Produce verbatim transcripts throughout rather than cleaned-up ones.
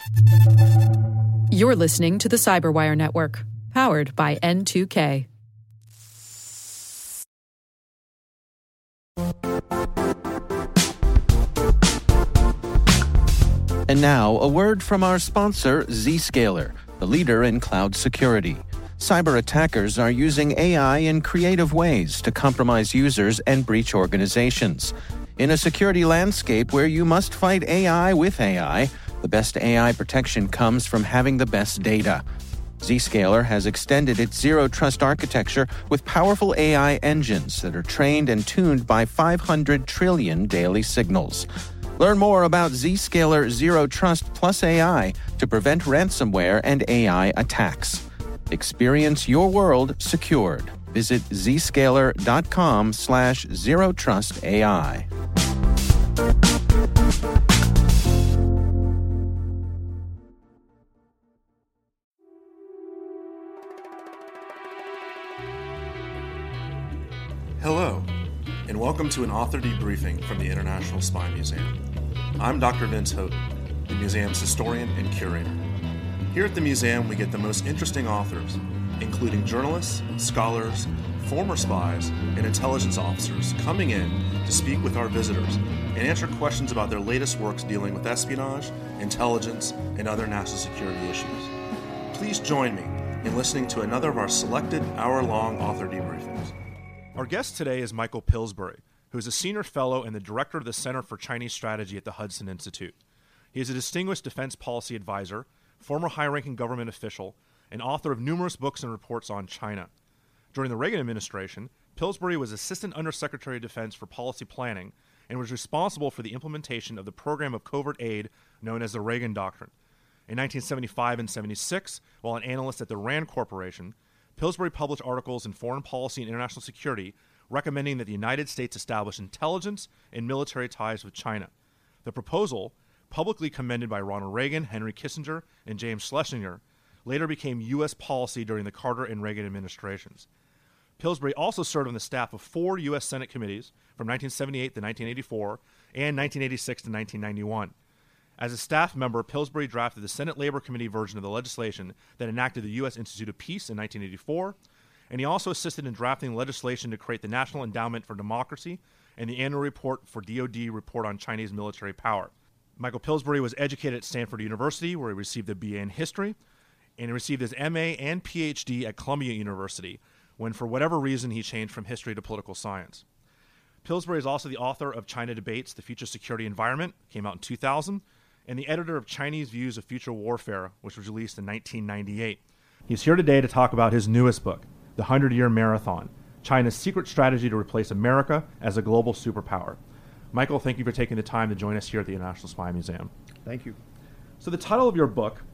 You're listening to the Cyberwire Network, powered by N two K. And now, a word from our sponsor, Zscaler, the leader in cloud security. Cyber attackers are using A I in creative ways to compromise users and breach organizations. In a security landscape where you must fight A I with A I, the best A I protection comes from having the best data. Zscaler has extended its zero-trust architecture with powerful A I engines that are trained and tuned by five hundred trillion daily signals. Learn more about Zscaler Zero Trust Plus A I to prevent ransomware and A I attacks. Experience your world secured. Visit zscaler.com slash zero trust AI. Hello, and welcome to an author debriefing from the International Spy Museum. I'm Doctor Vince Houghton, the museum's historian and curator. Here at the museum, we get the most interesting authors, including journalists, scholars, former spies, and intelligence officers coming in to speak with our visitors and answer questions about their latest works dealing with espionage, intelligence, and other national security issues. Please join me in listening to another of our selected hour-long author debriefings. Our guest today is Michael Pillsbury, who is a senior fellow and the director of the Center for Chinese Strategy at the Hudson Institute. He is a distinguished defense policy advisor, former high-ranking government official, and author of numerous books and reports on China. During the Reagan administration, Pillsbury was Assistant Undersecretary of Defense for Policy Planning and was responsible for the implementation of the program of covert aid known as the Reagan Doctrine. In nineteen seventy-five and seventy-six, while an analyst at the RAND Corporation, Pillsbury published articles in Foreign Policy and International Security recommending that the United States establish intelligence and military ties with China. The proposal, publicly commended by Ronald Reagan, Henry Kissinger, and James Schlesinger, later became U S policy during the Carter and Reagan administrations. Pillsbury also served on the staff of four U S Senate committees from nineteen seventy-eight to nineteen eighty-four and nineteen eighty-six to nineteen ninety-one. As a staff member, Pillsbury drafted the Senate Labor Committee version of the legislation that enacted the U S Institute of Peace in nineteen eighty-four, and he also assisted in drafting legislation to create the National Endowment for Democracy and the annual report for D O D Report on Chinese Military Power. Michael Pillsbury was educated at Stanford University, where he received a B A in history, and he received his M A and P H D at Columbia University, when for whatever reason he changed from history to political science. Pillsbury is also the author of China Debates, The Future Security Environment, came out in two thousand, and the editor of Chinese Views of Future Warfare, which was released in nineteen ninety-eight. He's here today to talk about his newest book, The Hundred-Year Marathon, China's Secret Strategy to Replace America as a Global Superpower. Michael, thank you for taking the time to join us here at the International Spy Museum. Thank you. So the title of your book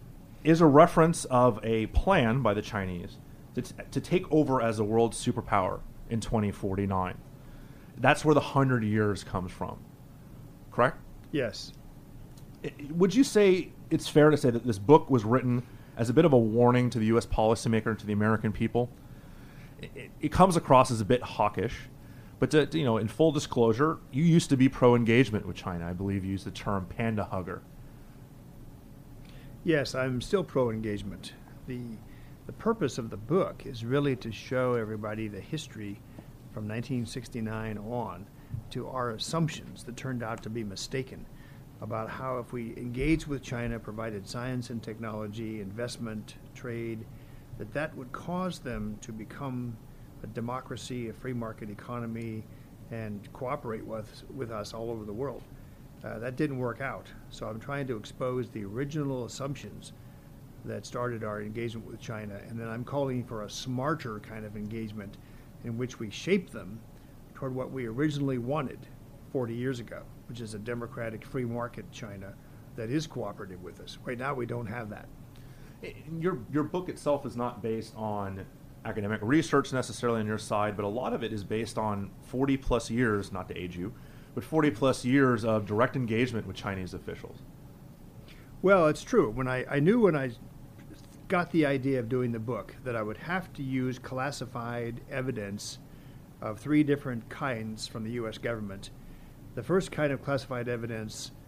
is a reference of a plan by the Chinese to, t- to take over as a world superpower in twenty forty-nine. That's where the hundred years comes from, correct? Yes. Would you say it's fair to say that this book was written as a bit of a warning to the U S policymaker and to the American people? It, it comes across as a bit hawkish, but to, to, you know, in full disclosure, you used to be pro-engagement with China. I believe you used the term panda hugger. Yes, I'm still pro-engagement. The, the purpose of the book is really to show everybody the history from nineteen sixty-nine on to our assumptions that turned out to be mistaken about how if we engaged with China, provided science and technology, investment, trade, that that would cause them to become a democracy, a free market economy, and cooperate with, with us all over the world. Uh, that didn't work out. So I'm trying to expose the original assumptions that started our engagement with China, and then I'm calling for a smarter kind of engagement in which we shape them toward what we originally wanted forty years ago, which is a democratic free market China that is cooperative with us. Right now we don't have that. Your your book itself is not based on academic research necessarily on your side, but a lot of it is based on forty plus years, not to age you, but forty plus years of direct engagement with Chinese officials. Well, it's true. When I, I knew when I got the idea of doing the book that I would have to use classified evidence of three different kinds from the U S government. The first kind of classified evidence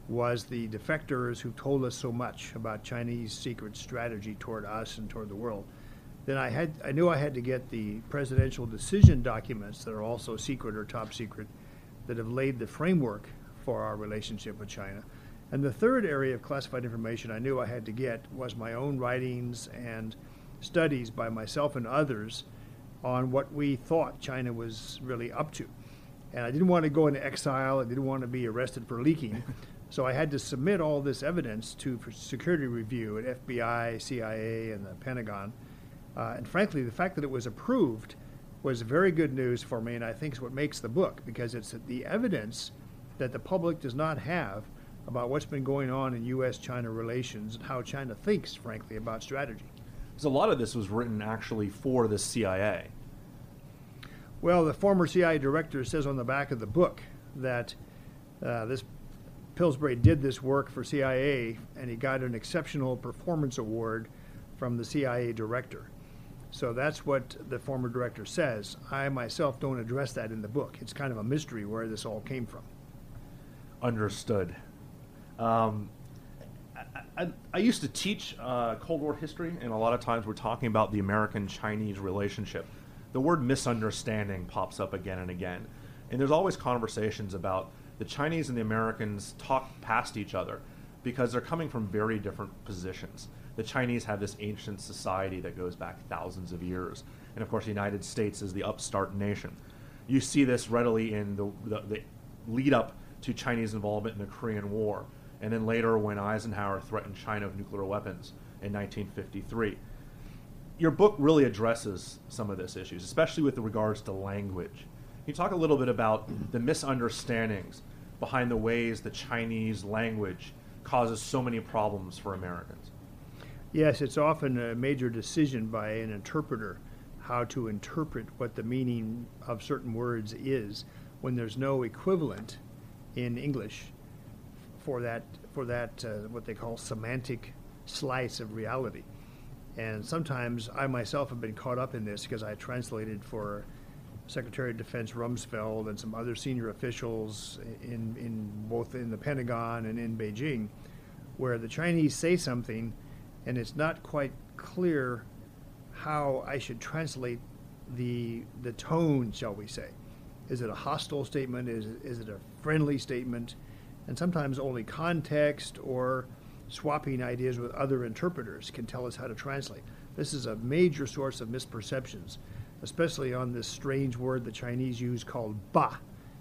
was the defectors who told us so much about Chinese secret strategy toward us and toward the world. Then I had I knew I had to get the presidential decision documents that are also secret or top secret that have laid the framework for our relationship with China. And the third area of classified information I knew I had to get was my own writings and studies by myself and others on what we thought China was really up to. And I didn't want to go into exile. I didn't want to be arrested for leaking. So I had to submit all this evidence to for security review at F B I, C I A, and the Pentagon. Uh, and frankly, the fact that it was approved was very good news for me, and I think is what makes the book, because it's the evidence that the public does not have about what's been going on in U S China relations and how China thinks, frankly, about strategy. So a lot of this was written actually for the C I A. Well, the former C I A director says on the back of the book that uh, this Pillsbury did this work for C I A, and he got an exceptional performance award from the C I A director. So that's what the former director says. I myself don't address that in the book. It's kind of a mystery where this all came from. Understood. Um, I, I, I used to teach uh, Cold War history, and a lot of times we're talking about the American-Chinese relationship. The word misunderstanding pops up again and again. And there's always conversations about the Chinese and the Americans talk past each other because they're coming from very different positions. The Chinese have this ancient society that goes back thousands of years. And of course, the United States is the upstart nation. You see this readily in the, the, the lead up to Chinese involvement in the Korean War, and then later when Eisenhower threatened China with nuclear weapons in nineteen fifty-three. Your book really addresses some of these issues, especially with regards to language. Can you talk a little bit about the misunderstandings behind the ways the Chinese language causes so many problems for Americans? Yes, it's often a major decision by an interpreter how to interpret what the meaning of certain words is when there's no equivalent in English for that for that uh, what they call semantic slice of reality. And sometimes I myself have been caught up in this because I translated for Secretary of Defense Rumsfeld and some other senior officials in, in both in the Pentagon and in Beijing, where the Chinese say something and it's not quite clear how I should translate the the tone, shall we say. Is it a hostile statement? Is it, is it a friendly statement? And sometimes only context or swapping ideas with other interpreters can tell us how to translate. This is a major source of misperceptions, especially on this strange word the Chinese use called ba.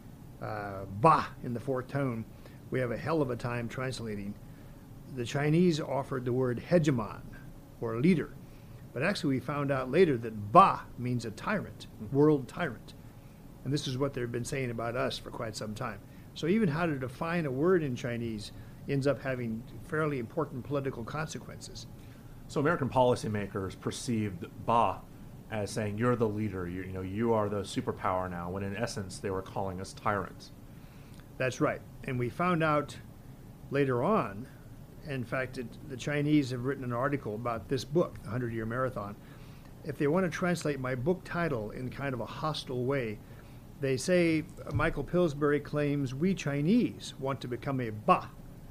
Uh, ba in the fourth tone, we have a hell of a time translating. The Chinese offered the word hegemon, or leader, but actually we found out later that ba means a tyrant, world tyrant. And this is what they've been saying about us for quite some time. So even how to define a word in Chinese ends up having fairly important political consequences. So American policymakers perceived ba as saying you're the leader, you, you know, you are the superpower now, when in essence they were calling us tyrants. That's right. And we found out later on, in fact, it, the Chinese have written an article about this book, The Hundred-Year Marathon. If they want to translate my book title in kind of a hostile way, they say Michael Pillsbury claims we Chinese want to become a ba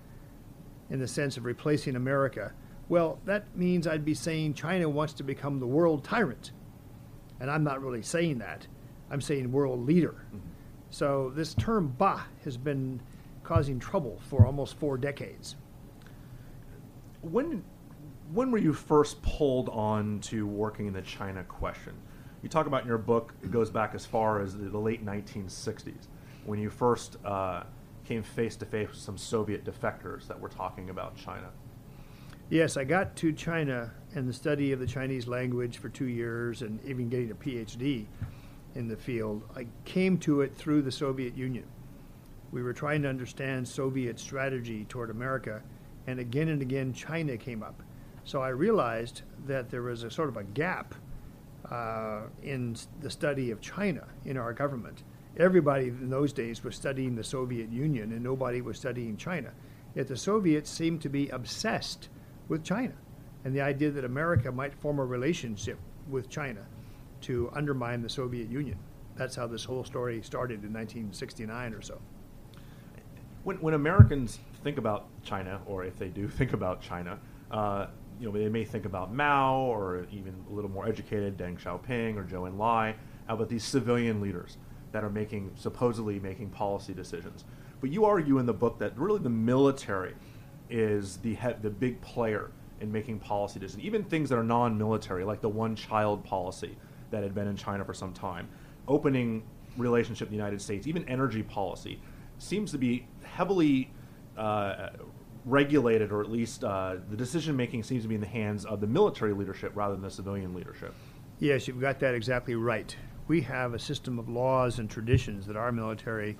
in the sense of replacing America. Well, that means I'd be saying China wants to become the world tyrant. And I'm not really saying that. I'm saying world leader. Mm-hmm. So this term ba has been causing trouble for almost four decades. When when were you first pulled on to working in the China question? You talk about in your book, it goes back as far as the, the late nineteen sixties, when you first uh, came face to face with some Soviet defectors that were talking about China. Yes, I got to China and the study of the Chinese language for two years and even getting a P H D in the field. I came to it through the Soviet Union. We were trying to understand Soviet strategy toward America, and again and again China came up. So I realized that there was a sort of a gap uh, in the study of China in our government. Everybody in those days was studying the Soviet Union and nobody was studying China. Yet the Soviets seemed to be obsessed with China and the idea that America might form a relationship with China to undermine the Soviet Union. That's how this whole story started in nineteen sixty-nine or so. When, when Americans think about China, or if they do think about China, uh, you know, they may think about Mao, or even a little more educated Deng Xiaoping or Zhou Enlai, about these civilian leaders that are making, supposedly making policy decisions. But you argue in the book that really the military is the he- the big player in making policy decisions, even things that are non-military, like the one-child policy that had been in China for some time, opening relationship with the United States, even energy policy, seems to be heavily uh, regulated, or at least uh, the decision-making seems to be in the hands of the military leadership rather than the civilian leadership. Yes, you've got that exactly right. We have a system of laws and traditions that our military,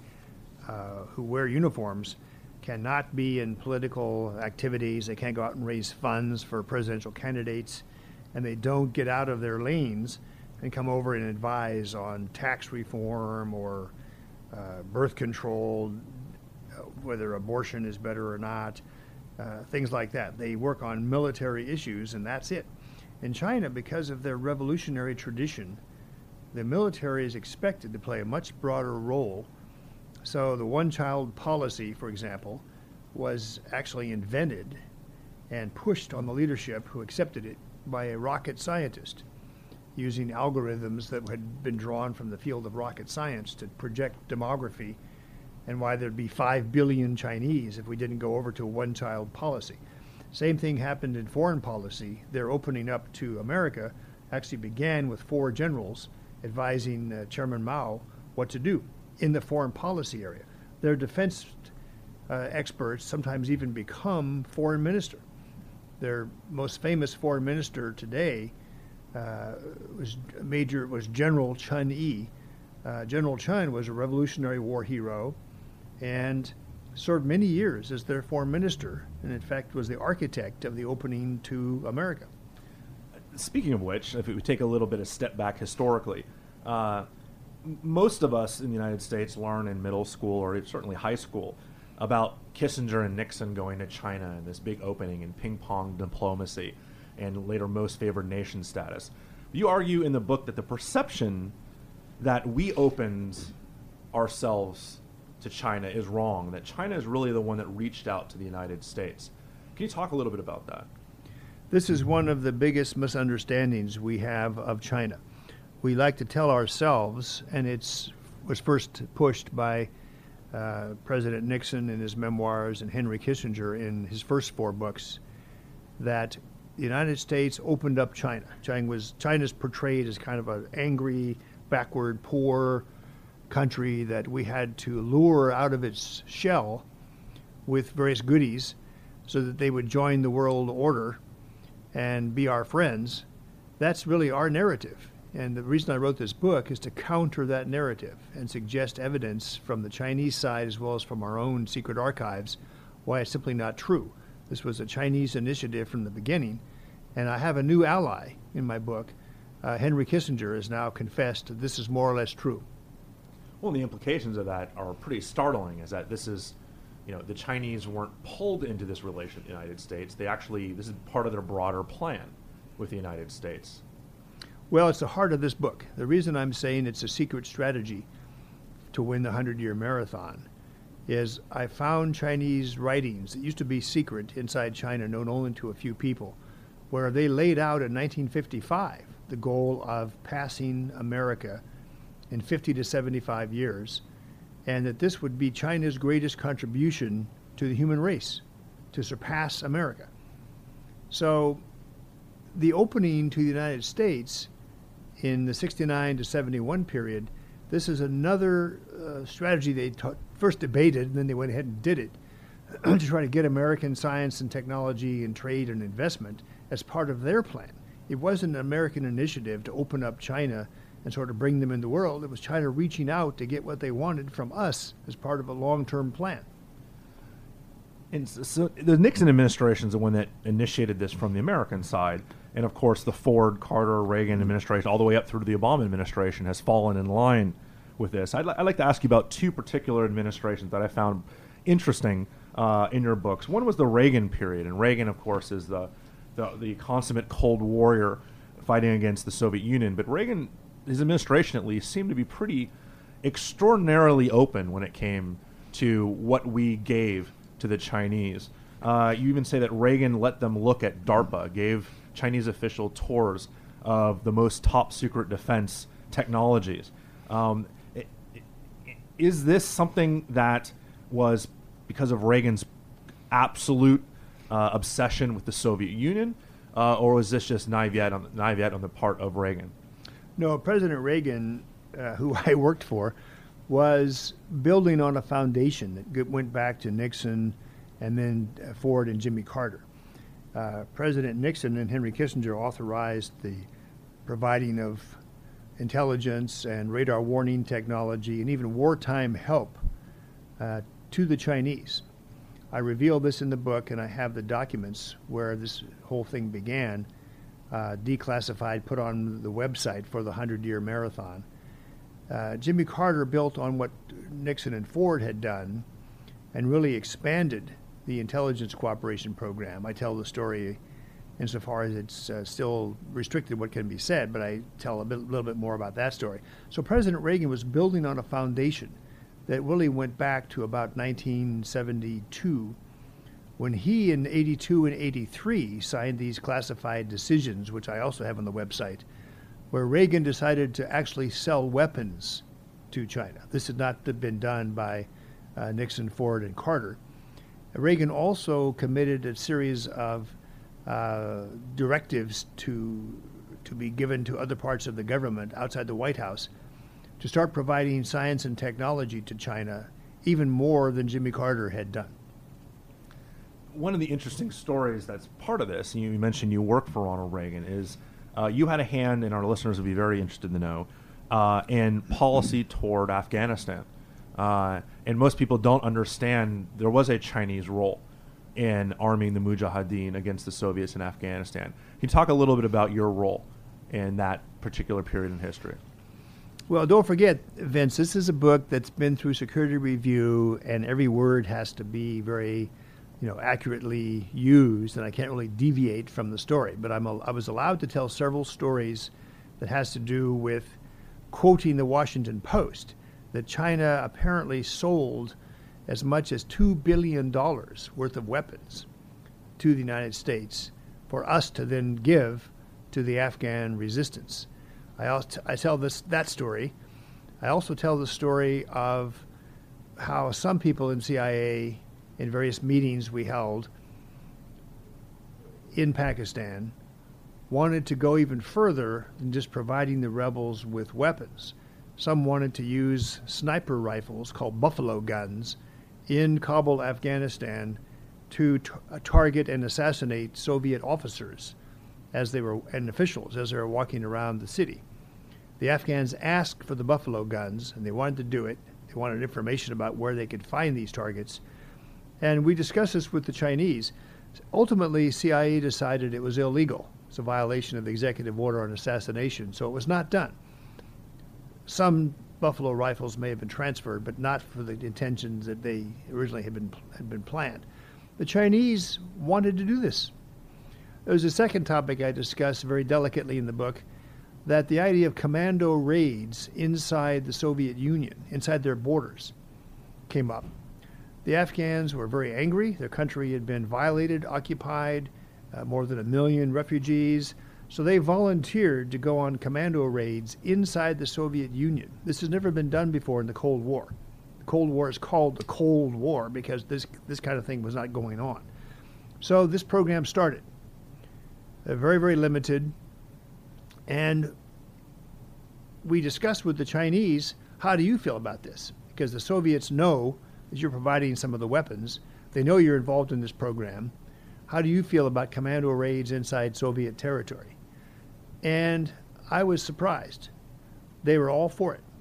uh, who wear uniforms, cannot be in political activities. They can't go out and raise funds for presidential candidates, and they don't get out of their lanes and come over and advise on tax reform or uh, birth control, uh, whether abortion is better or not, uh, things like that. They work on military issues, and that's it. In China, because of their revolutionary tradition, the military is expected to play a much broader role. So the one-child policy, for example, was actually invented and pushed on the leadership who accepted it by a rocket scientist using algorithms that had been drawn from the field of rocket science to project demography and why there'd be five billion Chinese if we didn't go over to a one-child policy. Same thing happened in foreign policy. Their opening up to America actually began with four generals advising uh, Chairman Mao what to do in the foreign policy area. Their defense uh, experts sometimes even become foreign minister. Their most famous foreign minister today uh, was Major was General Chun Yi. Uh, General Chun was a Revolutionary War hero and served many years as their foreign minister, and in fact was the architect of the opening to America. Speaking of which, if we take a little bit of step back historically, uh, m- most of us in the United States learn in middle school, or certainly high school, about Kissinger and Nixon going to China and this big opening and ping-pong diplomacy and later most favored nation status. You argue in the book that the perception that we opened ourselves to China is wrong, that China is really the one that reached out to the United States. Can you talk a little bit about that? This is one of the biggest misunderstandings we have of China. We like to tell ourselves, and it was first pushed by uh, President Nixon in his memoirs and Henry Kissinger in his first four books, that the United States opened up China. China was China's portrayed as kind of an angry, backward, poor country that we had to lure out of its shell with various goodies so that they would join the world order and be our friends. That's really our narrative. And the reason I wrote this book is to counter that narrative and suggest evidence from the Chinese side as well as from our own secret archives why it's simply not true. This was a Chinese initiative from the beginning, and I have a new ally in my book. Uh, Henry Kissinger has now confessed that this is more or less true. Well, the implications of that are pretty startling, is that this is, you know, the Chinese weren't pulled into this relation with the United States. They actually, this is part of their broader plan with the United States. Well, it's the heart of this book. The reason I'm saying it's a secret strategy to win the hundred-year marathon is I found Chinese writings that used to be secret inside China, known only to a few people, where they laid out in nineteen fifty-five the goal of passing America in fifty to seventy-five years, and that this would be China's greatest contribution to the human race, to surpass America. So the opening to the United States in the sixty-nine to seventy-one period, this is another uh, strategy they ta- first debated, and then they went ahead and did it, to try to get American science and technology and trade and investment as part of their plan. It wasn't an American initiative to open up China and sort of bring them in the world. It was China reaching out to get what they wanted from us as part of a long-term plan. And so, so the Nixon administration is the one that initiated this from the American side. And of course, the Ford, Carter, Reagan administration, all the way up through to the Obama administration, has fallen in line with this. I'd, li- I'd like to ask you about two particular administrations that I found interesting uh, in your books. One was the Reagan period. And Reagan, of course, is the, the, the consummate Cold Warrior fighting against the Soviet Union. But Reagan, his administration at least, seemed to be pretty extraordinarily open when it came to what we gave to the Chinese. Uh, you even say that Reagan let them look at DARPA, gave Chinese official tours of the most top secret defense technologies. Um, it, it, is this something that was because of Reagan's absolute uh, obsession with the Soviet Union, uh, or was this just naivete on, naivete on the part of Reagan? No, President Reagan, uh, who I worked for, was building on a foundation that g- went back to Nixon and then uh, Ford and Jimmy Carter. Uh, President Nixon and Henry Kissinger authorized the providing of intelligence and radar warning technology and even wartime help uh, to the Chinese. I reveal this in the book, and I have the documents where this whole thing began, uh, declassified, put on the website for the hundred-year marathon. Uh, Jimmy Carter built on what Nixon and Ford had done and really expanded the intelligence cooperation program. I tell the story insofar as it's uh, still restricted what can be said, but I tell a bit, little bit more about that story. So President Reagan was building on a foundation that really went back to about nineteen seventy-two, when he in eighty-two and eighty-three signed these classified decisions, which I also have on the website, where Reagan decided to actually sell weapons to China. This had not been done by uh, Nixon, Ford, and Carter. Reagan also committed a series of uh, directives to to be given to other parts of the government outside the White House to start providing science and technology to China even more than Jimmy Carter had done. One of the interesting stories that's part of this, and you mentioned you worked for Ronald Reagan, is uh, you had a hand, and our listeners would be very interested to know, uh, in policy toward Afghanistan. Uh, and most people don't understand there was a Chinese role in arming the Mujahideen against the Soviets in Afghanistan. Can you talk a little bit about your role in that particular period in history? Well, don't forget, Vince, this is a book that's been through security review, and every word has to be very, you know, accurately used, and I can't really deviate from the story. But I'm a, I was allowed to tell several stories that has to do with quoting the Washington Post, that China apparently sold as much as two billion dollars worth of weapons to the United States for us to then give to the Afghan resistance. I, also, I tell this that story. I also tell the story of how some people in C I A, in various meetings we held in Pakistan, wanted to go even further than just providing the rebels with weapons. Some wanted to use sniper rifles called buffalo guns in Kabul, Afghanistan, to t- target and assassinate Soviet officers as they were and officials as they were walking around the city. The Afghans asked for the buffalo guns, and they wanted to do it. They wanted information about where they could find these targets. And we discussed this with the Chinese. Ultimately, C I A decided it was illegal. It's a violation of the executive order on assassination, so it was not done. Some buffalo rifles may have been transferred, but not for the intentions that they originally had been had been planned. The Chinese wanted to do this. There was a second topic I discussed very delicately in the book, that the idea of commando raids inside the Soviet Union, inside their borders, came up. The Afghans were very angry. Their country had been violated, occupied, uh, more than a million refugees. So they volunteered to go on commando raids inside the Soviet Union. This has never been done before in the Cold War. The Cold War is called the Cold War because this this kind of thing was not going on. So this program started. Uh, very, very limited. And we discussed with the Chinese, how do you feel about this? Because the Soviets know that you're providing some of the weapons. They know you're involved in this program. How do you feel about commando raids inside Soviet territory? And I was surprised. They were all for it.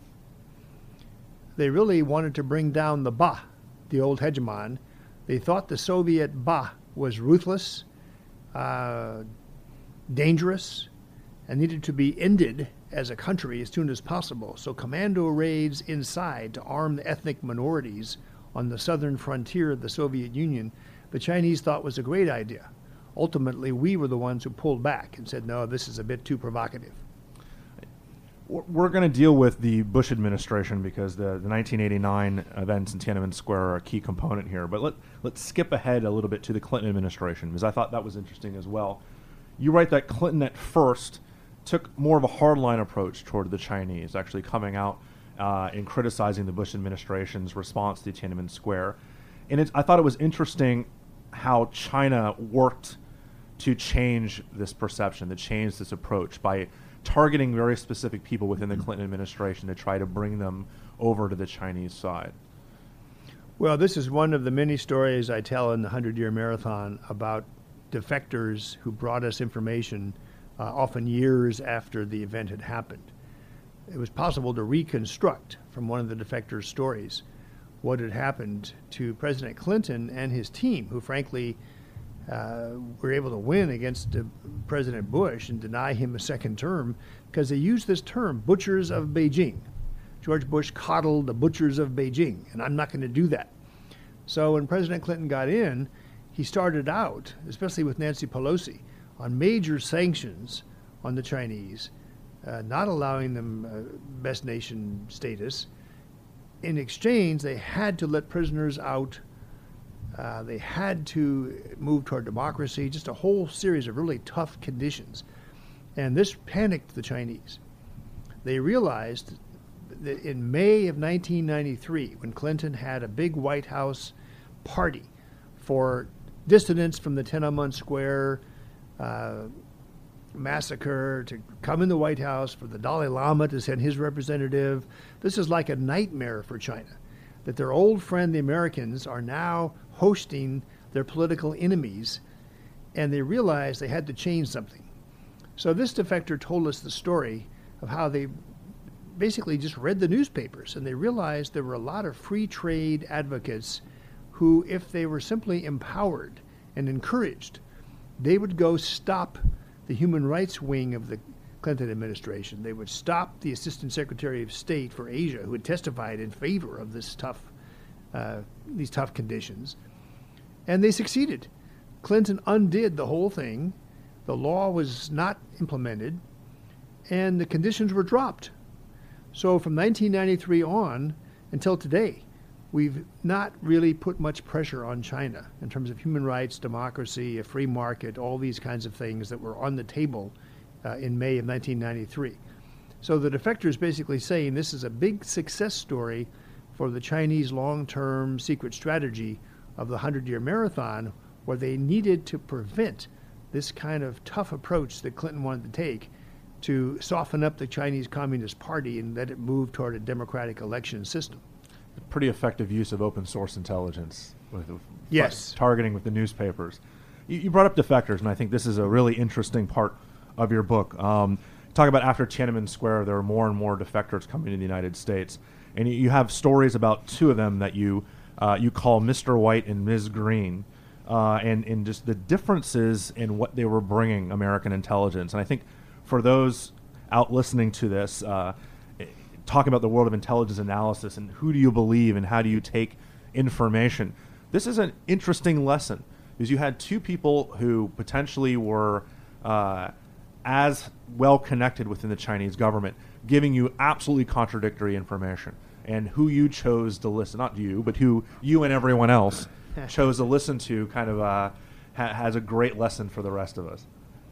They really wanted to bring down the Ba, the old hegemon. They thought the Soviet Ba was ruthless, uh, dangerous, and needed to be ended as a country as soon as possible. So commando raids inside to arm the ethnic minorities on the southern frontier of the Soviet Union, the Chinese thought was a great idea. Ultimately, we were the ones who pulled back and said, no, this is a bit too provocative. We're going to deal with the Bush administration because the, the nineteen eighty-nine events in Tiananmen Square are a key component here. But let, let's skip ahead a little bit to the Clinton administration, because I thought that was interesting as well. You write that Clinton at first took more of a hardline approach toward the Chinese, actually coming out uh, and criticizing the Bush administration's response to Tiananmen Square. And it's, I thought it was interesting how China worked to change this perception, to change this approach by targeting very specific people within the Clinton administration to try to bring them over to the Chinese side. Well, this is one of the many stories I tell in the hundred-year marathon about defectors who brought us information uh, often years after the event had happened. It was possible to reconstruct from one of the defectors' stories what had happened to President Clinton and his team, who frankly Uh, were able to win against uh, President Bush and deny him a second term because they used this term, butchers of Beijing. George Bush coddled the butchers of Beijing, and I'm not going to do that. So when President Clinton got in, he started out, especially with Nancy Pelosi, on major sanctions on the Chinese, uh, not allowing them uh, best nation status. In exchange, they had to let prisoners out. Uh, they had to move toward democracy, just a whole series of really tough conditions. And this panicked the Chinese. They realized that in May of nineteen ninety-three, when Clinton had a big White House party for dissidents from the Tiananmen Square uh, massacre to come in the White House, for the Dalai Lama to send his representative, this is like a nightmare for China, that their old friend, the Americans, are now hosting their political enemies, and they realized they had to change something. So this defector told us the story of how they basically just read the newspapers, and they realized there were a lot of free trade advocates who, if they were simply empowered and encouraged, they would go stop the human rights wing of the Clinton administration. They would stop the Assistant Secretary of State for Asia, who had testified in favor of this tough, uh, these tough conditions. And they succeeded. Clinton undid the whole thing. The law was not implemented, and the conditions were dropped. So from nineteen ninety-three on until today, we've not really put much pressure on China in terms of human rights, democracy, a free market, all these kinds of things that were on the table uh, in May of nineteen ninety-three. So the defector is basically saying this is a big success story for the Chinese long-term secret strategy of the hundred-year marathon, where they needed to prevent this kind of tough approach that Clinton wanted to take to soften up the Chinese Communist Party and let it move toward a democratic election system. Pretty effective use of open source intelligence with yes. targeting with the newspapers. You, you brought up defectors, and I think this is a really interesting part of your book. Um, talk about after Tiananmen Square, there are more and more defectors coming to the United States, and you, you have stories about two of them that you uh, you call Mister White and Miz Green, uh, and and just the differences in what they were bringing American intelligence. And I think for those out listening to this, uh, talk about the world of intelligence analysis and who do you believe and how do you take information. This is an interesting lesson because you had two people who potentially were uh, as well connected within the Chinese government, giving you absolutely contradictory information, and who you chose to listen, not you, but who you and everyone else chose to listen to kind of uh, ha- has a great lesson for the rest of us.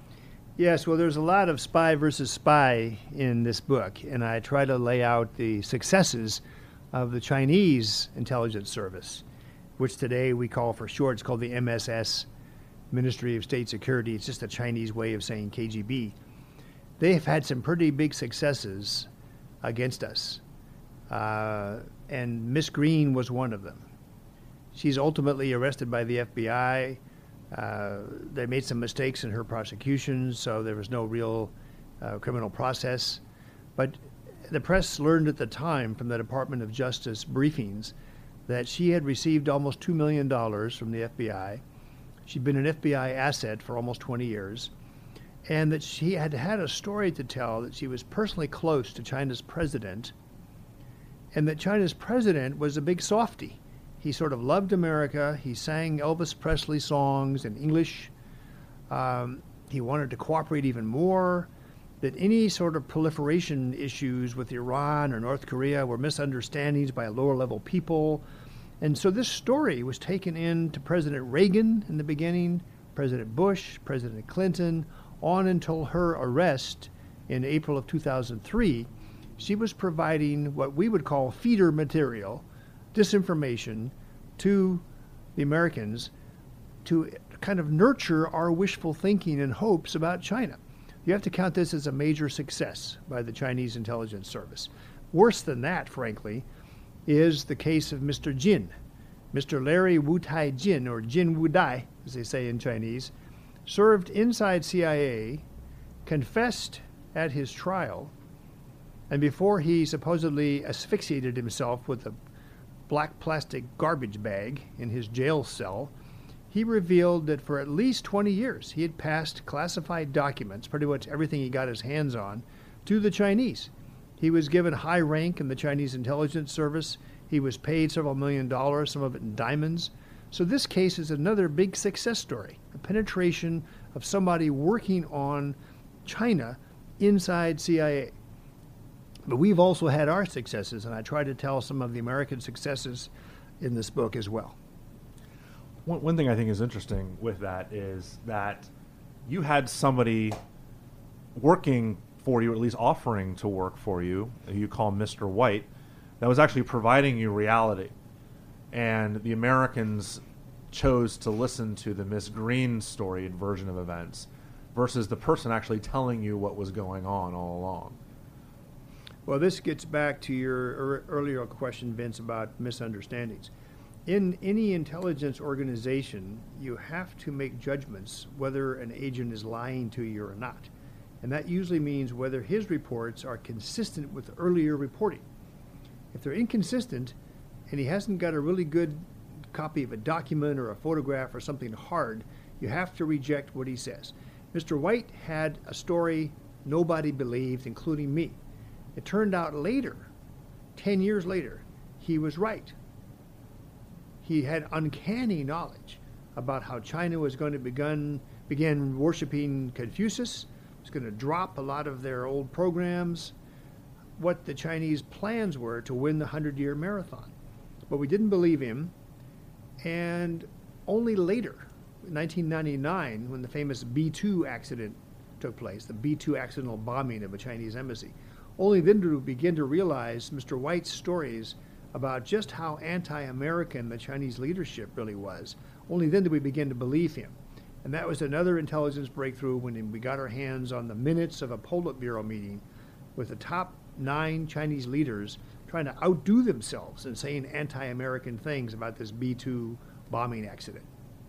Yes, well, there's a lot of spy versus spy in this book, and I try to lay out the successes of the Chinese intelligence service, which today we call for short, it's called the M S S, Ministry of State Security. It's just a Chinese way of saying K G B. They have had some pretty big successes against us, uh, and Miss Green was one of them. She's ultimately arrested by the F B I. Uh, they made some mistakes in her prosecution, so there was no real uh, criminal process. But the press learned at the time from the Department of Justice briefings that she had received almost two million dollars from the F B I. She'd been an F B I asset for almost twenty years, and that she had had a story to tell that she was personally close to China's president, and that China's president was a big softy. He sort of loved America. He sang Elvis Presley songs in English. Um, he wanted to cooperate even more. that any sort of proliferation issues with Iran or North Korea were misunderstandings by lower-level people. And so this story was taken in to President Reagan in the beginning, President Bush, President Clinton, on until her arrest in April of two thousand three. She was providing what we would call feeder material, disinformation, to the Americans to kind of nurture our wishful thinking and hopes about China. You have to count this as a major success by the Chinese intelligence service. Worse than that, frankly, is the case of Mister Jin. Mister Larry Wu-Tai Jin, or Jin Wu-Dai, as they say in Chinese, served inside C I A, confessed at his trial, and before he supposedly asphyxiated himself with a black plastic garbage bag in his jail cell, he revealed that for at least twenty years he had passed classified documents, pretty much everything he got his hands on, to the Chinese. He was given high rank in the Chinese intelligence service. He was paid several million dollars, some of it in diamonds. So this case is another big success story, the penetration of somebody working on China inside C I A. But we've also had our successes, and I try to tell some of the American successes in this book as well. One, one thing I think is interesting with that is that you had somebody working for you, or at least offering to work for you, you call Mister White, that was actually providing you reality. And the Americans chose to listen to the Miss Green storied version of events versus the person actually telling you what was going on all along. Well, this gets back to your er- earlier question, Vince, about misunderstandings. In any intelligence organization, you have to make judgments whether an agent is lying to you or not. And that usually means whether his reports are consistent with earlier reporting. If they're inconsistent and he hasn't got a really good copy of a document or a photograph or something hard, you have to reject what he says. Mister White had a story nobody believed, including me. It turned out later, ten years later, he was right. He had uncanny knowledge about how China was going to begun, begin worshiping Confucius, was going to drop a lot of their old programs, what the Chinese plans were to win the hundred-year marathon. But we didn't believe him, and only later, in nineteen ninety-nine, when the famous B two accident took place, the B two accidental bombing of a Chinese embassy, only then did we begin to realize Mister White's stories about just how anti-American the Chinese leadership really was. Only then did we begin to believe him. And that was another intelligence breakthrough when we got our hands on the minutes of a Politburo meeting with the top nine Chinese leaders trying to outdo themselves in saying anti-American things about this B two bombing accident.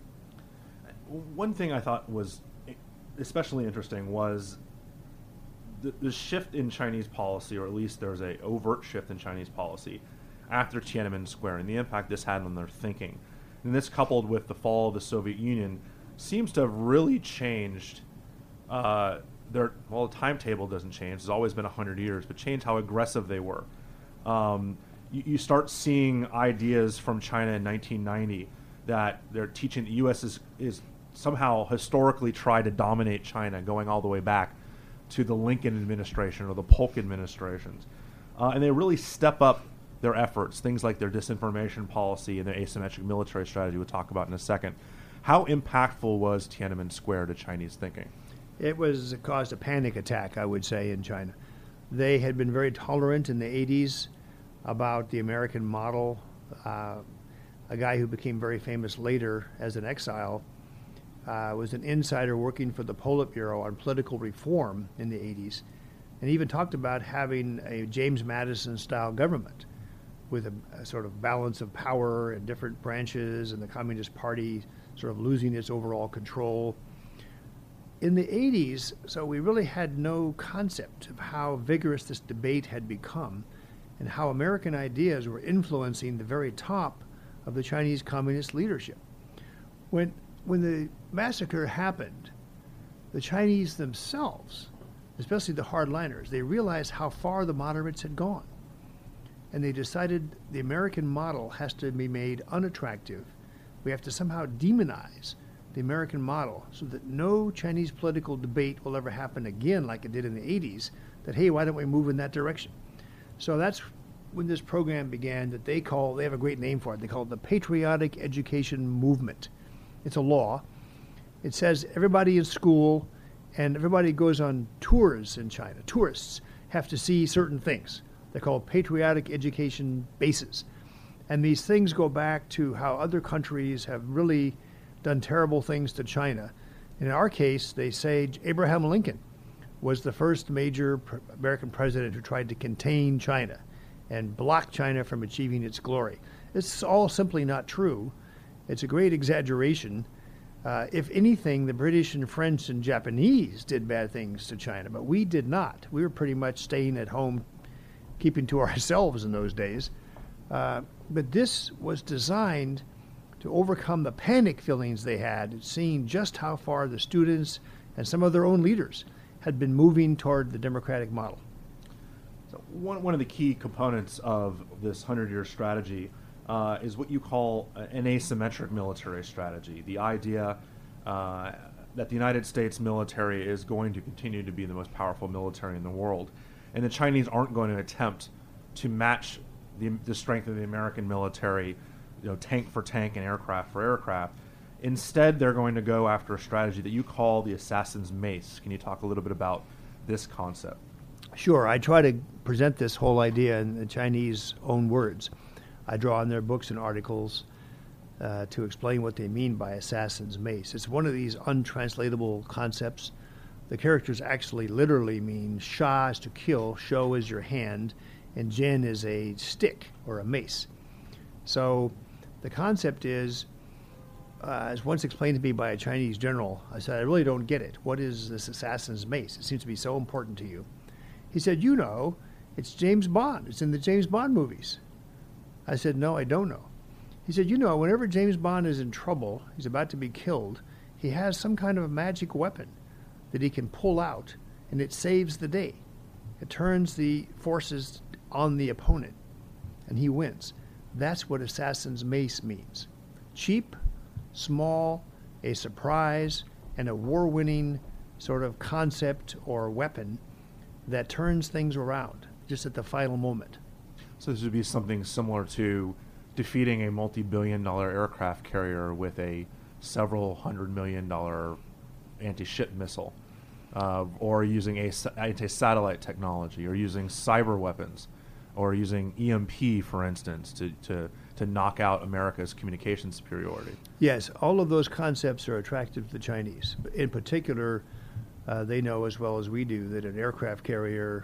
One thing I thought was especially interesting was the, the shift in Chinese policy, or at least there's a overt shift in Chinese policy after Tiananmen Square and the impact this had on their thinking. And this, coupled with the fall of the Soviet Union, seems to have really changed uh, their, well, the timetable doesn't change. It's always been one hundred years, but changed how aggressive they were. Um, you, you start seeing ideas from China in nineteen ninety that they're teaching the U S is, is somehow historically tried to dominate China, going all the way back to the Lincoln administration or the Polk administrations. Uh, and they really step up their efforts, things like their disinformation policy and their asymmetric military strategy we'll talk about in a second. How impactful was Tiananmen Square to Chinese thinking? It was it caused a panic attack, I would say, in China. They had been very tolerant in the eighties about the American model. Uh, a guy who became very famous later as an exile uh, was an insider working for the Politburo on political reform in the eighties, and even talked about having a James Madison-style government with a, a sort of balance of power in different branches, and the Communist Party sort of losing its overall control. In the eighties, so we really had no concept of how vigorous this debate had become and how American ideas were influencing the very top of the Chinese Communist leadership. When, when the massacre happened, the Chinese themselves, especially the hardliners, they realized how far the moderates had gone. And they decided the American model has to be made unattractive. We have to somehow demonize the American model so that no Chinese political debate will ever happen again like it did in the eighties, that, hey, why don't we move in that direction? So that's when this program began that they call, they have a great name for it, they call it the Patriotic Education Movement. It's a law. It says everybody in school and everybody goes on tours in China. Tourists have to see certain things. They're called patriotic education bases. And these things go back to how other countries have really done terrible things to China. In our case, they say Abraham Lincoln was the first major pr- American president who tried to contain China and block China from achieving its glory. It's all simply not true. It's a great exaggeration. Uh, if anything, the British and French and Japanese did bad things to China, but we did not. We were pretty much staying at home, keeping to ourselves in those days. Uh, but this was designed to overcome the panic feelings they had, seeing just how far the students and some of their own leaders had been moving toward the democratic model. So one, one of the key components of this hundred-year strategy uh, is what you call an asymmetric military strategy. The idea uh, that the United States military is going to continue to be the most powerful military in the world, and the Chinese aren't going to attempt to match the, the strength of the American military, you know, tank for tank and aircraft for aircraft. Instead, they're going to go after a strategy that you call the assassin's mace. Can you talk a little bit about this concept? Sure. I try to present this whole idea in the Chinese own words. I draw on their books and articles uh, to explain what they mean by assassin's mace. It's one of these untranslatable concepts. The characters actually literally mean sha is to kill, shou is your hand, and jian is a stick or a mace. So the concept is, uh, as once explained to me by a Chinese general, I said, I really don't get it. What is this assassin's mace? It seems to be so important to you. He said, you know, it's James Bond. It's in the James Bond movies. I said, no, I don't know. He said, you know, whenever James Bond is in trouble, he's about to be killed, he has some kind of a magic weapon that he can pull out, and it saves the day. It turns the forces on the opponent, and he wins. That's what assassin's mace means. Cheap, small, a surprise, and a war-winning sort of concept or weapon that turns things around just at the final moment. So this would be something similar to defeating a multi-billion dollar aircraft carrier with a several hundred million dollar anti-ship missile, uh, or using a sa- anti-satellite technology, or using cyber weapons, or using E M P, for instance, to, to, to knock out America's communication superiority. Yes, all of those concepts are attractive to the Chinese. In particular, uh, they know as well as we do that an aircraft carrier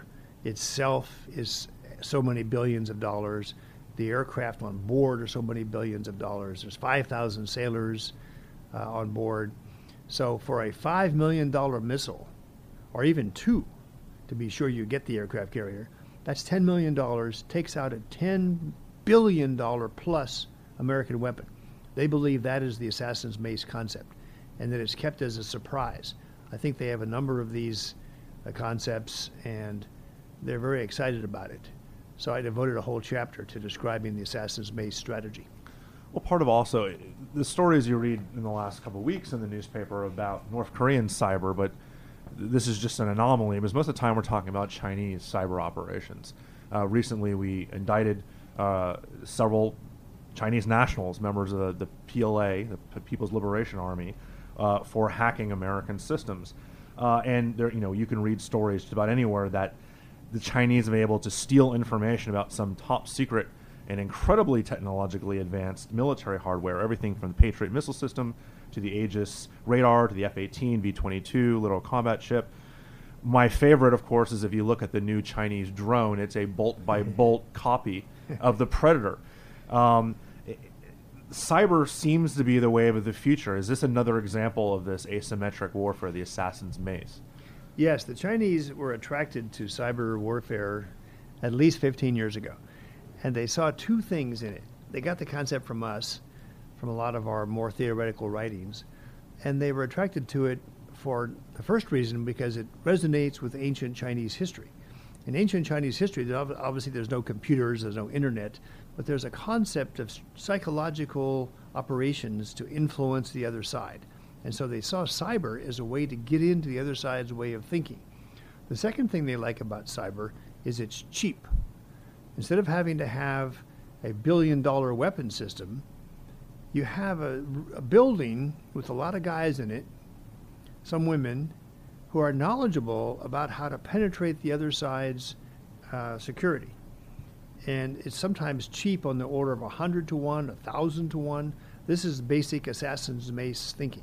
itself is so many billions of dollars. The aircraft on board are so many billions of dollars. There's five thousand sailors uh, on board. So for a five million dollars missile, or even two, to be sure you get the aircraft carrier, that's ten million dollars, takes out a ten billion dollars plus American weapon. They believe that is the assassin's mace concept, and that it's kept as a surprise. I think they have a number of these uh, concepts, and they're very excited about it. So I devoted a whole chapter to describing the assassin's mace strategy. Well, part of also the stories you read in the last couple of weeks in the newspaper about North Korean cyber, but this is just an anomaly because most of the time we're talking about Chinese cyber operations. Uh, recently, we indicted uh, several Chinese nationals, members of the, the P L A, the P- People's Liberation Army, uh, for hacking American systems. Uh, and there, you know, you can read stories just about anywhere that the Chinese have been able to steal information about some top secret and incredibly technologically advanced military hardware, everything from the Patriot missile system to the Aegis radar to the F eighteen, V twenty-two, little combat ship. My favorite, of course, is if you look at the new Chinese drone, it's a bolt-by-bolt copy of the Predator. Um, it, cyber seems to be the wave of the future. Is this another example of this asymmetric warfare, the assassin's mace? Yes, the Chinese were attracted to cyber warfare at least fifteen years ago, and they saw two things in it. They got the concept from us, from a lot of our more theoretical writings, and they were attracted to it for the first reason because it resonates with ancient Chinese history. In ancient Chinese history, obviously there's no computers, there's no internet, but there's a concept of psychological operations to influence the other side. And so they saw cyber as a way to get into the other side's way of thinking. The second thing they like about cyber is it's cheap. Instead of having to have a billion dollar weapon system, you have a, a building with a lot of guys in it, some women, who are knowledgeable about how to penetrate the other side's uh, security. And it's sometimes cheap on the order of a hundred to one, a thousand to one. This is basic assassin's mace thinking.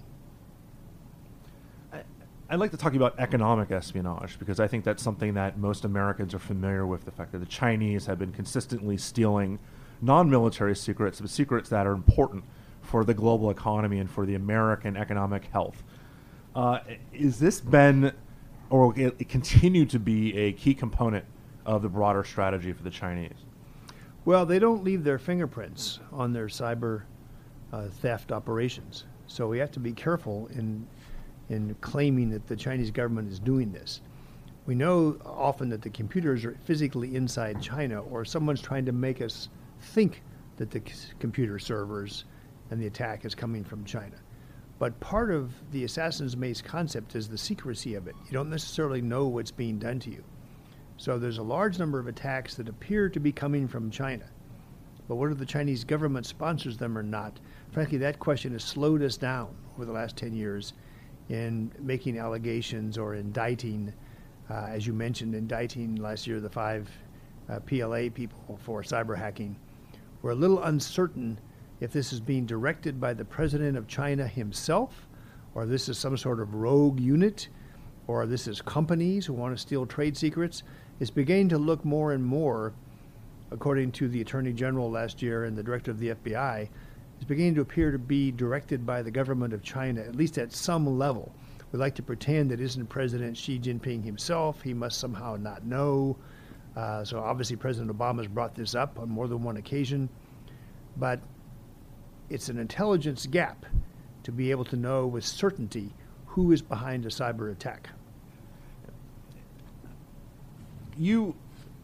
I'd like to talk about economic espionage because I think that's something that most Americans are familiar with, the fact that the Chinese have been consistently stealing non-military secrets, but secrets that are important for the global economy and for the American economic health. Uh, is this been, or will it continue to be, a key component of the broader strategy for the Chinese? Well, they don't leave their fingerprints on their cyber uh, theft operations. So we have to be careful in in claiming that the Chinese government is doing this. We know often that the computers are physically inside China, or someone's trying to make us think that the c- computer servers and the attack is coming from China. But part of the assassin's mace concept is the secrecy of it. You don't necessarily know what's being done to you. So there's a large number of attacks that appear to be coming from China. But whether the Chinese government sponsors them or not, frankly, that question has slowed us down over the last ten years in making allegations or indicting, uh, as you mentioned, indicting last year the five uh, P L A people for cyber hacking. We're a little uncertain if this is being directed by the president of China himself, or this is some sort of rogue unit, or this is companies who want to steal trade secrets. It's beginning to look more and more, according to the Attorney General last year and the director of the F B I, it's beginning to appear to be directed by the government of China, at least at some level. We like to pretend that isn't President Xi Jinping himself. He must somehow not know. Uh, so obviously President Obama has brought this up on more than one occasion. But it's an intelligence gap to be able to know with certainty who is behind a cyber attack. You,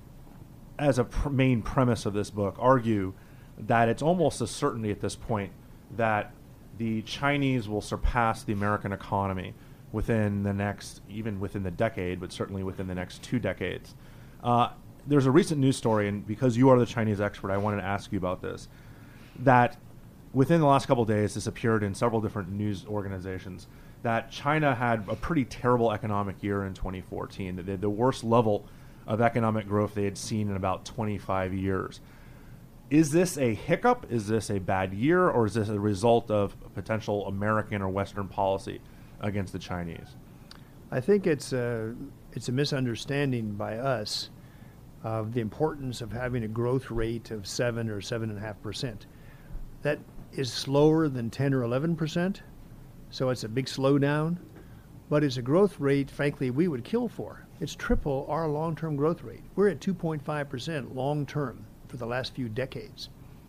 as a pr- main premise of this book, argue that it's almost a certainty at this point that the Chinese will surpass the American economy within the next, even within the decade, but certainly within the next two decades. Uh, there's a recent news story, and because you are the Chinese expert, I wanted to ask you about this, that within the last couple of days, this appeared in several different news organizations, that China had a pretty terrible economic year in twenty fourteen, that they had the worst level of economic growth they had seen in about twenty-five years. Is this a hiccup? Is this a bad year? Or is this a result of potential American or Western policy against the Chinese? I think it's a, it's a misunderstanding by us of the importance of having a growth rate of seven or seven and a half percent. That is slower than ten or eleven percent, so it's a big slowdown, but it's a growth rate, frankly, we would kill for. It's triple our long-term growth rate. We're at two point five percent long-term for the last few decades.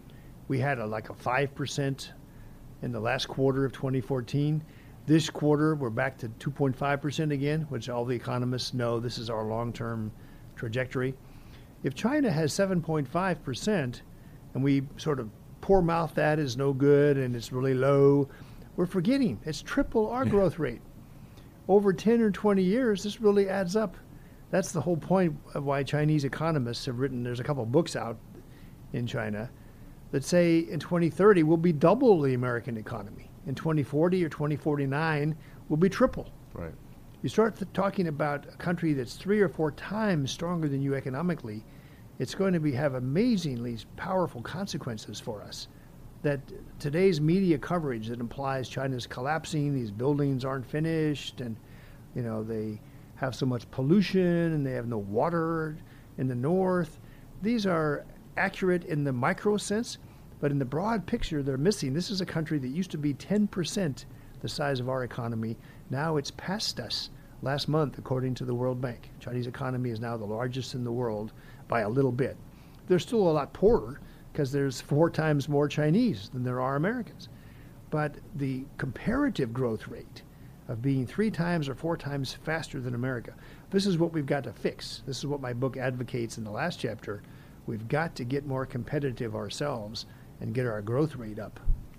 We had a, like a five percent in the last quarter of twenty fourteen. This quarter, we're back to two point five percent again, which all the economists know this is our long-term trajectory. If China has seven point five percent and we sort of poor mouth that is no good and it's really low, we're forgetting it's triple our growth rate. Over ten or twenty years, this really adds up. That's the whole point of why Chinese economists have written, there's a couple of books out in China that say in twenty thirty we'll be double the American economy. In twenty forty or twenty forty-nine, we'll be triple. Right. You start th- talking about a country that's three or four times stronger than you economically, it's going to be have amazingly powerful consequences for us. That today's media coverage that implies China's collapsing, these buildings aren't finished, and you know they have so much pollution and they have no water in the north. These are accurate in the micro sense, but in the broad picture they're missing. This is a country that used to be ten percent the size of our economy. Now it's past us. Last month, according to the World Bank, Chinese economy is now the largest in the world by a little bit. They're still a lot poorer because there's four times more Chinese than there are Americans. But the comparative growth rate of being three times or four times faster than America, this is what we've got to fix. This is what my book advocates in the last chapter. We've got to get more competitive ourselves and get our growth rate up.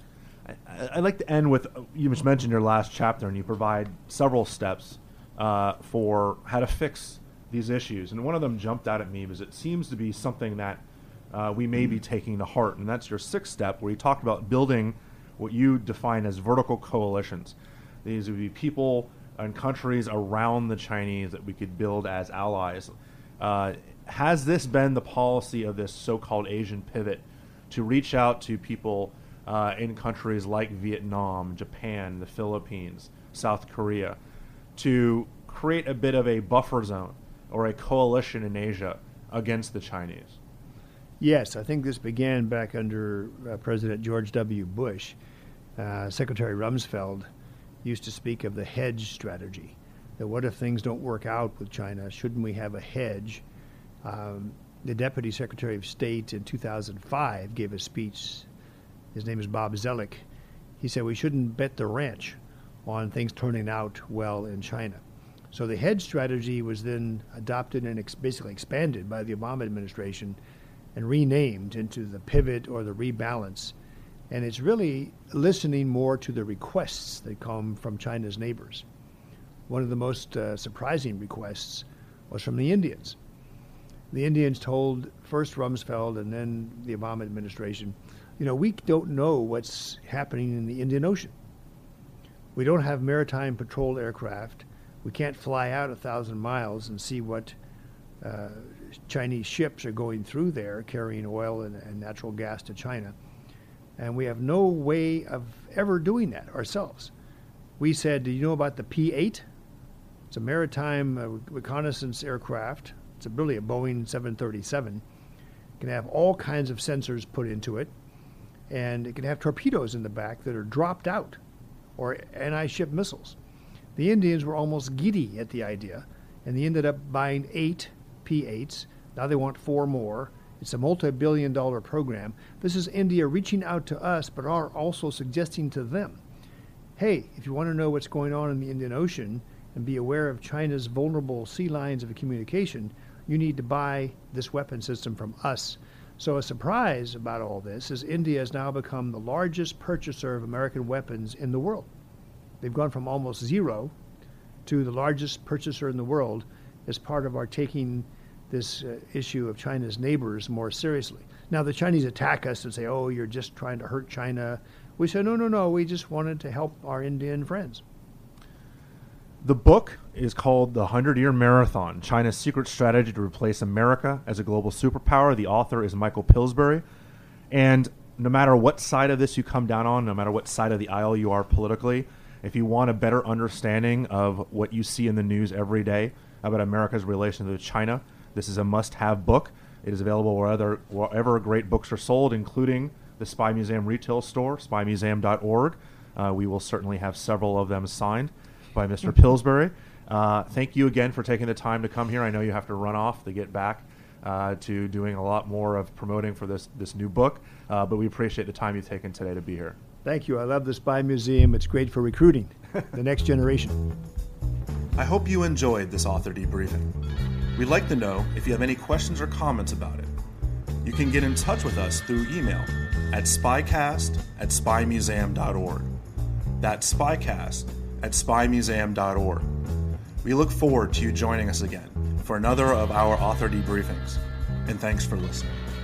I, I'd like to end with, you just mentioned your last chapter, and you provide several steps uh, for how to fix these issues. And one of them jumped out at me because it seems to be something that uh, we may be taking to heart. And that's your sixth step, where you talked about building what you define as vertical coalitions. These would be people and countries around the Chinese that we could build as allies. Uh, has this been the policy of this so-called Asian pivot, to reach out to people uh, in countries like Vietnam, Japan, the Philippines, South Korea, to create a bit of a buffer zone or a coalition in Asia against the Chinese? Yes, I think this began back under uh, President George W. Bush. Uh, Secretary Rumsfeld used to speak of the hedge strategy, that what if things don't work out with China? Shouldn't we have a hedge? Um, the Deputy Secretary of State in two thousand five gave a speech. His name is Bob Zoellick. He said we shouldn't bet the ranch on things turning out well in China. So the hedge strategy was then adopted and ex- basically expanded by the Obama administration and renamed into the pivot or the rebalance. And it's really listening more to the requests that come from China's neighbors. One of the most uh, surprising requests was from the Indians. The Indians told first Rumsfeld and then the Obama administration, you know, we don't know what's happening in the Indian Ocean. We don't have maritime patrol aircraft. We can't fly out a thousand miles and see what uh, Chinese ships are going through there carrying oil and, and natural gas to China. And we have no way of ever doing that ourselves. We said, do you know about the P eight? It's a maritime uh, reconnaissance aircraft. It's a, really a Boeing seven thirty-seven. It can have all kinds of sensors put into it, and it can have torpedoes in the back that are dropped out, or anti-ship missiles. The Indians were almost giddy at the idea, and they ended up buying eight P eights. Now they want four more. It's a multi-billion dollar program. This is India reaching out to us, but are also suggesting to them, hey, if you want to know what's going on in the Indian Ocean and be aware of China's vulnerable sea lines of communication, you need to buy this weapon system from us. So a surprise about all this is India has now become the largest purchaser of American weapons in the world. They've gone from almost zero to the largest purchaser in the world as part of our taking this uh, issue of China's neighbors more seriously. Now, the Chinese attack us and say, oh, you're just trying to hurt China. We say, no, no, no, we just wanted to help our Indian friends. The book is called The Hundred-Year Marathon, China's Secret Strategy to Replace America as a Global Superpower. The author is Michael Pillsbury. And no matter what side of this you come down on, no matter what side of the aisle you are politically, if you want a better understanding of what you see in the news every day about America's relations with China, this is a must-have book. It is available wherever, wherever great books are sold, including the Spy Museum retail store, spy museum dot org. Uh, we will certainly have several of them signed by Mister Pillsbury. Uh, thank you again for taking the time to come here. I know you have to run off to get back uh, to doing a lot more of promoting for this, this new book, uh, but we appreciate the time you've taken today to be here. Thank you. I love the Spy Museum. It's great for recruiting the next generation. I hope you enjoyed this author debriefing. We'd like to know if you have any questions or comments about it. You can get in touch with us through email at spycast at spy museum dot org. That's spycast at spy museum dot org. We look forward to you joining us again for another of our author debriefings, and thanks for listening.